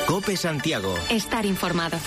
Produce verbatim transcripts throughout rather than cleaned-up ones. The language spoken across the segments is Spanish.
COPE Santiago. Estar informado.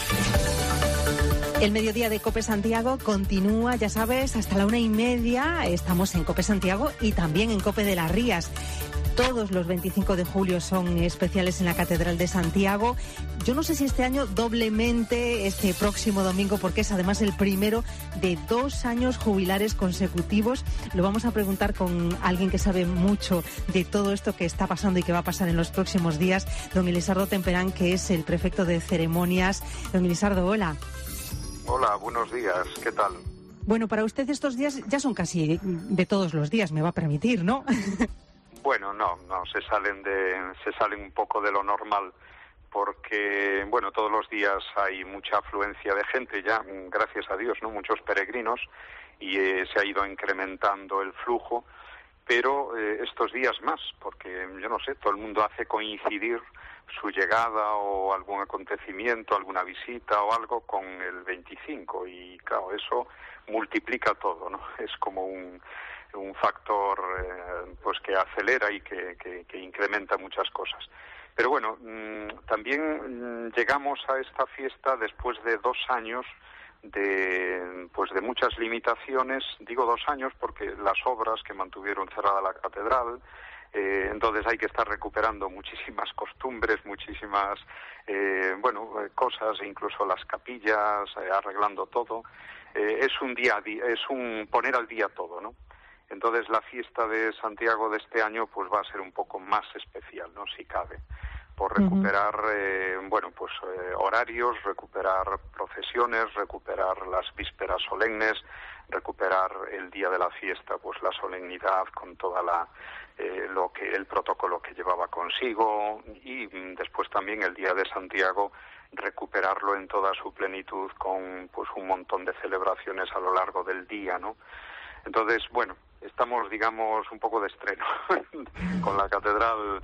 El mediodía de COPE Santiago continúa, ya sabes, hasta la una y media. Estamos en COPE Santiago y también en COPE de las Rías. Todos los veinticinco de julio son especiales en la Catedral de Santiago. Yo no sé si este año doblemente este próximo domingo, porque es además el primero de dos años jubilares consecutivos. Lo vamos a preguntar con alguien que sabe mucho de todo esto que está pasando y que va a pasar en los próximos días, don Elisardo Temperán, que es el prefecto de ceremonias. Don Elisardo, hola. Hola, buenos días, ¿qué tal? Bueno, para usted estos días ya son casi de todos los días, me va a permitir, ¿no? Bueno, no, no, se salen de, se salen un poco de lo normal, porque, bueno, todos los días hay mucha afluencia de gente ya, gracias a Dios, ¿no? Muchos peregrinos, y eh, se ha ido incrementando el flujo, pero eh, estos días más, porque, yo no sé, todo el mundo hace coincidir su llegada o algún acontecimiento, alguna visita o algo con el veinticinco, y claro, eso multiplica todo, ¿no? Es como un... un factor eh, pues que acelera y que, que, que incrementa muchas cosas. Pero bueno, mmm, también mmm, llegamos a esta fiesta después de dos años de pues de muchas limitaciones. Digo dos años porque las obras que mantuvieron cerrada la catedral, eh, entonces hay que estar recuperando muchísimas costumbres, muchísimas eh, bueno eh, cosas, incluso las capillas, eh, arreglando todo. Eh, es un día a día, es un poner al día todo, ¿no? Entonces la fiesta de Santiago de este año pues va a ser un poco más especial, ¿no? Si cabe, por recuperar, eh, bueno, pues eh, horarios, recuperar procesiones, recuperar las vísperas solemnes, recuperar el día de la fiesta, pues la solemnidad con toda la eh, lo que el protocolo que llevaba consigo, y mm, después también el día de Santiago recuperarlo en toda su plenitud con pues un montón de celebraciones a lo largo del día, ¿no? Entonces, bueno, estamos, digamos, un poco de estreno, con la catedral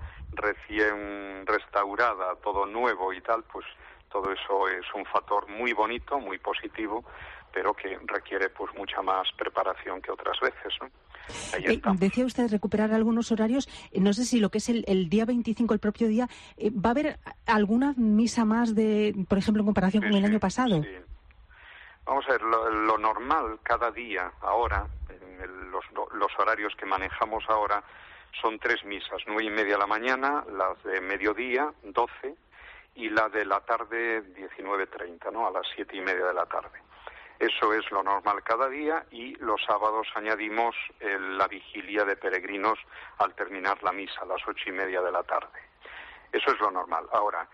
recién restaurada, todo nuevo y tal, pues todo eso es un factor muy bonito, muy positivo, pero que requiere pues mucha más preparación que otras veces, ¿no? Ahí eh, decía usted recuperar algunos horarios, eh, no sé si lo que es el, el día veinticinco, el propio día, eh, ¿va a haber alguna misa más, de, por ejemplo, en comparación sí, con el sí, año pasado? Sí. Vamos a ver, lo, lo normal cada día, ahora, en el, los, los horarios que manejamos ahora, son tres misas, nueve y media de la mañana, las de mediodía, doce, y la de la tarde, diecinueve treinta, ¿no? A las siete y media de la tarde. Eso es lo normal cada día, y los sábados añadimos eh, la vigilia de peregrinos al terminar la misa, a las ocho y media de la tarde. Eso es lo normal. Ahora,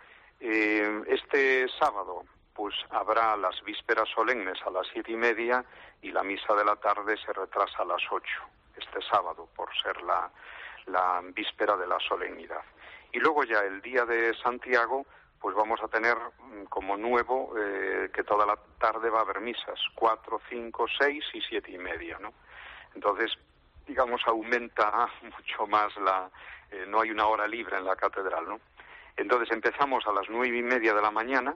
eh, este sábado pues habrá las vísperas solemnes a las siete y media, y la misa de la tarde se retrasa a las ocho, este sábado, por ser la, la víspera de la solemnidad. Y luego ya el día de Santiago, pues vamos a tener como nuevo eh, que toda la tarde va a haber misas, cuatro, cinco, seis y siete y media, ¿no? Entonces, digamos, aumenta mucho más la... Eh, no hay una hora libre en la catedral, ¿no? Entonces empezamos a las nueve y media de la mañana,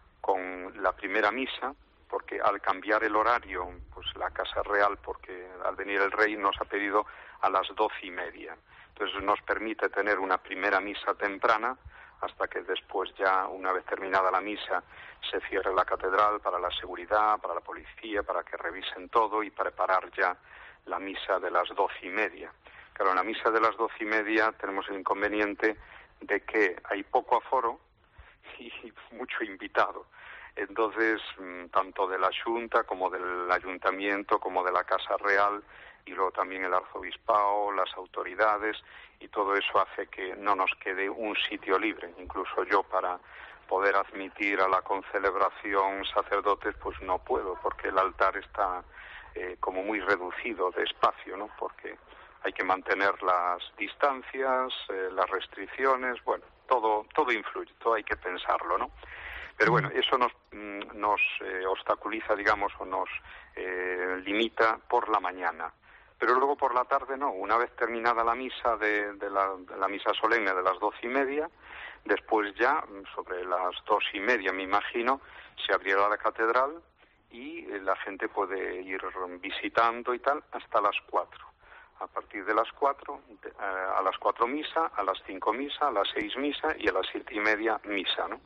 con la primera misa, porque al cambiar el horario, pues la Casa Real, porque al venir el rey nos ha pedido a las doce y media. Entonces nos permite tener una primera misa temprana, hasta que después ya, una vez terminada la misa, se cierre la catedral para la seguridad, para la policía, para que revisen todo y preparar ya la misa de las doce y media. Claro, en la misa de las doce y media tenemos el inconveniente de que hay poco aforo y mucho invitado. Entonces, tanto de la Junta como del Ayuntamiento, como de la Casa Real, y luego también el Arzobispado, las autoridades, y todo eso hace que no nos quede un sitio libre. Incluso yo, para poder admitir a la concelebración sacerdotes, pues no puedo, porque el altar está eh, como muy reducido de espacio, ¿no? Porque hay que mantener las distancias, eh, las restricciones, bueno, todo todo influye, todo hay que pensarlo, ¿no? Pero bueno, eso nos nos eh, obstaculiza, digamos, o nos eh, limita por la mañana. Pero luego por la tarde no, una vez terminada la misa de, de, la, de la misa solemne de las doce y media, después ya, sobre las dos y media me imagino, se abrirá la catedral y la gente puede ir visitando y tal hasta las cuatro. a partir de las cuatro, de, uh, a las cuatro misa, a las cinco misa, a las seis misa y a las siete y media misa, ¿no?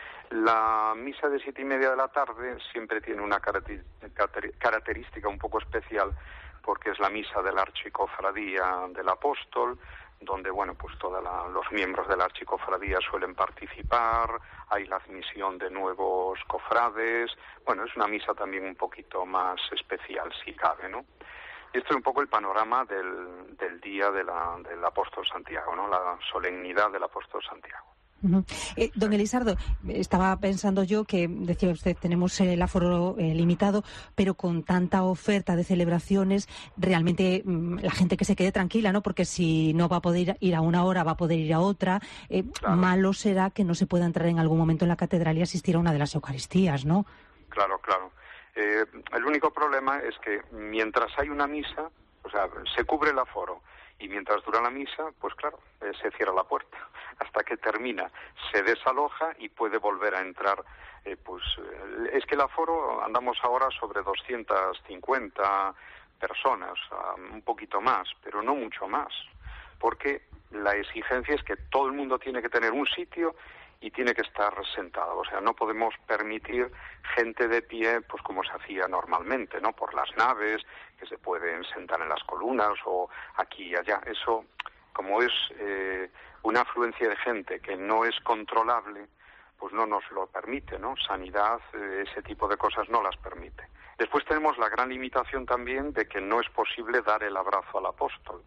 La misa de siete y media de la tarde siempre tiene una característica un poco especial porque es la misa de la Archicofradía del Apóstol, donde, bueno, pues todos los miembros de la Archicofradía suelen participar, hay la admisión de nuevos cofrades, bueno, es una misa también un poquito más especial, si cabe, ¿no? Y esto es un poco el panorama del, del día de la, del Apóstol Santiago, ¿no? La solemnidad del Apóstol Santiago. Uh-huh. Eh, don Elisardo, estaba pensando yo que, decía usted, tenemos el aforo eh, limitado, pero con tanta oferta de celebraciones, realmente mmm, la gente que se quede tranquila, ¿no? Porque si no va a poder ir a una hora, va a poder ir a otra. Eh, claro. Malo será que no se pueda entrar en algún momento en la catedral y asistir a una de las Eucaristías, ¿no? Claro, claro. Eh, el único problema es que mientras hay una misa, o sea, se cubre el aforo. Y mientras dura la misa, pues claro, eh, se cierra la puerta. Hasta que termina, se desaloja y puede volver a entrar. Eh, pues eh, es que el aforo, andamos ahora sobre doscientas cincuenta personas, um, un poquito más, pero no mucho más. Porque la exigencia es que todo el mundo tiene que tener un sitio y tiene que estar sentado. O sea, no podemos permitir gente de pie, pues como se hacía normalmente, ¿no? Por las naves, que se pueden sentar en las columnas o aquí y allá. Eso, como es eh, una afluencia de gente que no es controlable, pues no nos lo permite, ¿no? Sanidad, eh, ese tipo de cosas no las permite. Después tenemos la gran limitación también de que no es posible dar el abrazo al apóstol.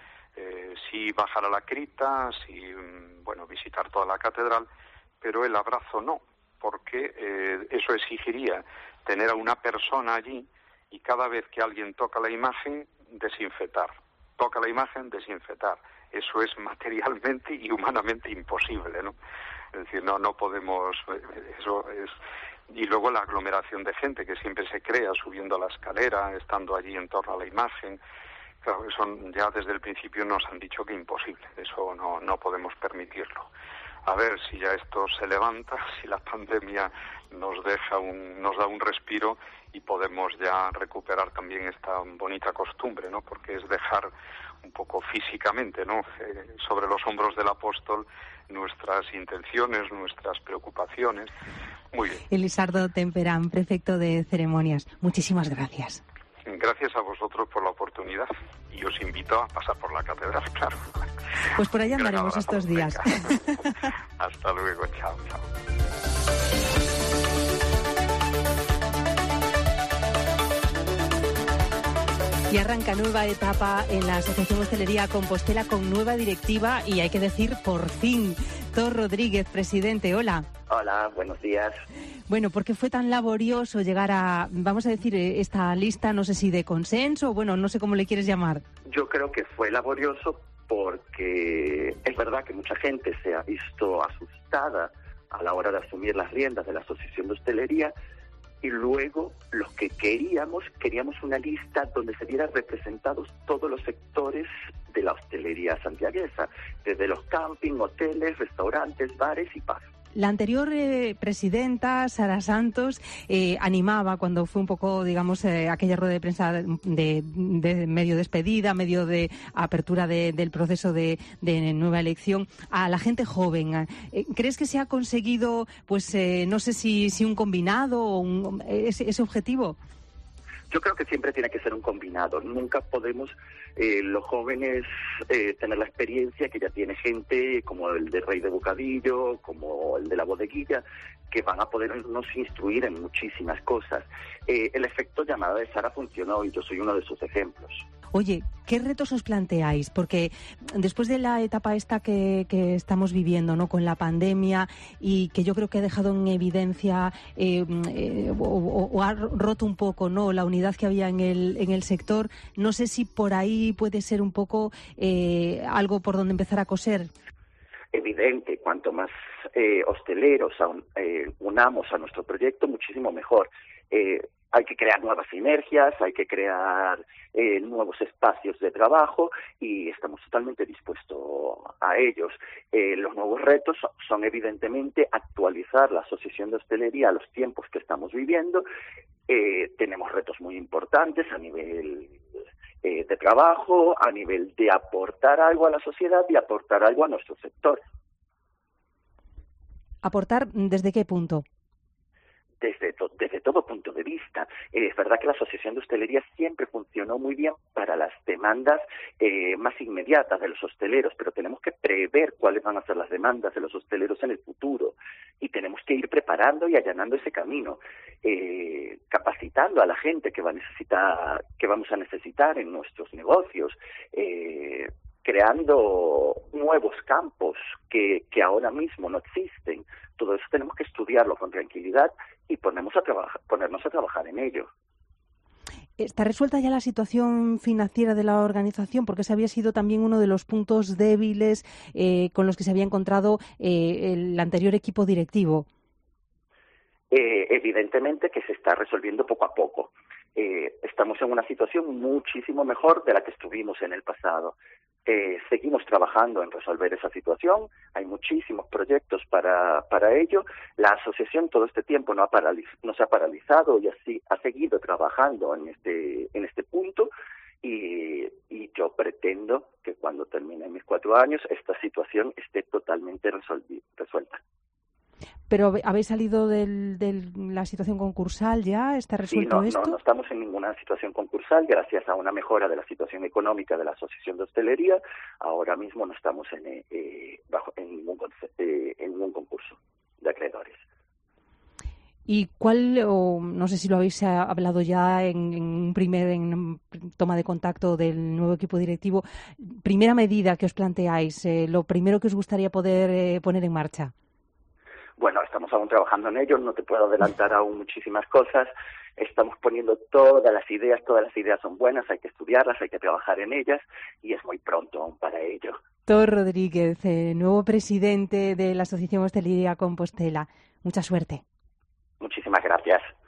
Eh, sí bajar a la cripta, sí, bueno, visitar toda la catedral, pero el abrazo no, porque eh, eso exigiría tener a una persona allí y cada vez que alguien toca la imagen, desinfectar. Toca la imagen, desinfectar. Eso es materialmente y humanamente imposible, ¿no? Es decir, no, no podemos, eso es... Y luego la aglomeración de gente que siempre se crea subiendo la escalera, estando allí en torno a la imagen. Claro, eso ya desde el principio nos han dicho que imposible, eso no, no podemos permitirlo. A ver si ya esto se levanta, si la pandemia nos deja un, nos da un respiro y podemos ya recuperar también esta bonita costumbre, ¿no? Porque es dejar un poco físicamente, ¿no? Eh, sobre los hombros del apóstol nuestras intenciones, nuestras preocupaciones. Muy bien. Elisardo Temperán, prefecto de ceremonias, muchísimas gracias. Gracias a vosotros por la oportunidad y os invito a pasar por la catedral, claro. Pues por allá andaremos estos días. Hasta luego, chao, chao. Y arranca nueva etapa en la Asociación Hostelería Compostela con nueva directiva y hay que decir por fin. Tor Rodríguez, presidente, hola. Hola, buenos días. Bueno, ¿por qué fue tan laborioso llegar a, vamos a decir, esta lista, no sé si de consenso, bueno, no sé cómo le quieres llamar? Yo creo que fue laborioso porque es verdad que mucha gente se ha visto asustada a la hora de asumir las riendas de la Asociación de Hostelería y luego los que queríamos, queríamos una lista donde se vieran representados todos los sectores de la hostelería santiaguesa, desde los camping, hoteles, restaurantes, bares y pubs. La anterior eh, presidenta, Sara Santos, eh, animaba cuando fue un poco, digamos, eh, aquella rueda de prensa de, de, de medio despedida, medio de apertura de, del proceso de, de nueva elección, a la gente joven. Eh, ¿Crees que se ha conseguido, pues, eh, no sé si, si un combinado o un, ese, ese objetivo? Yo creo que siempre tiene que ser un combinado. Nunca podemos eh, los jóvenes eh, tener la experiencia que ya tiene gente como el de Rey de Bocadillo, como el de la Bodeguilla, que van a podernos instruir en muchísimas cosas. Eh, el efecto llamada de Sara funcionó y yo soy uno de sus ejemplos. Oye, ¿qué retos os planteáis? Porque después de la etapa esta que, que estamos viviendo, ¿no? Con la pandemia y que yo creo que ha dejado en evidencia eh, eh, o, o ha roto un poco, ¿no? La unidad que había en el en el sector, no sé si por ahí puede ser un poco eh, algo por donde empezar a coser. Evidente, cuanto más eh, hosteleros eh, unamos a nuestro proyecto, muchísimo mejor. Eh, Hay que crear nuevas sinergias, hay que crear eh, nuevos espacios de trabajo y estamos totalmente dispuestos a ellos. Eh, los nuevos retos son, son evidentemente actualizar la Asociación de Hostelería a los tiempos que estamos viviendo. Eh, tenemos retos muy importantes a nivel eh, de trabajo, a nivel de aportar algo a la sociedad y aportar algo a nuestro sector. ¿Aportar desde qué punto? Desde, to, desde todo punto de vista. Eh, es verdad que la Asociación de Hostelería siempre funcionó muy bien para las demandas eh, más inmediatas de los hosteleros, pero tenemos que prever cuáles van a ser las demandas de los hosteleros en el futuro y tenemos que ir preparando y allanando ese camino, eh, capacitando a la gente que va a necesitar, que vamos a necesitar en nuestros negocios, eh, creando nuevos campos que, que ahora mismo no existen. Todo eso tenemos que estudiarlo con tranquilidad y ponernos a trabajar, ponernos a trabajar en ello. ¿Está resuelta ya la situación financiera de la organización? Porque ese había sido también uno de los puntos débiles eh, con los que se había encontrado eh, el anterior equipo directivo. Eh, evidentemente que se está resolviendo poco a poco. Eh, estamos en una situación muchísimo mejor de la que estuvimos en el pasado. Eh, seguimos trabajando en resolver esa situación, hay muchísimos proyectos para, para ello. La asociación todo este tiempo no, ha paraliz- no se ha paralizado y así ha seguido trabajando en este, en este punto y, y yo pretendo que cuando termine mis cuatro años esta situación esté totalmente resolvi- resuelta. ¿Pero habéis salido de la situación concursal ya? ¿Está resuelto sí, no, esto? No, no estamos en ninguna situación concursal, gracias a una mejora de la situación económica de la Asociación de Hostelería. Ahora mismo no estamos en, eh, bajo, en, ningún, eh, en ningún concurso de acreedores. ¿Y cuál, o no sé si lo habéis hablado ya en, en un primer en toma de contacto del nuevo equipo directivo, primera medida que os planteáis, eh, lo primero que os gustaría poder eh, poner en marcha? Bueno, estamos aún trabajando en ello, no te puedo adelantar aún muchísimas cosas. Estamos poniendo todas las ideas, todas las ideas son buenas, hay que estudiarlas, hay que trabajar en ellas y es muy pronto aún para ello. Tor Rodríguez, eh, nuevo presidente de la Asociación Hostelería Compostela. Mucha suerte. Muchísimas gracias.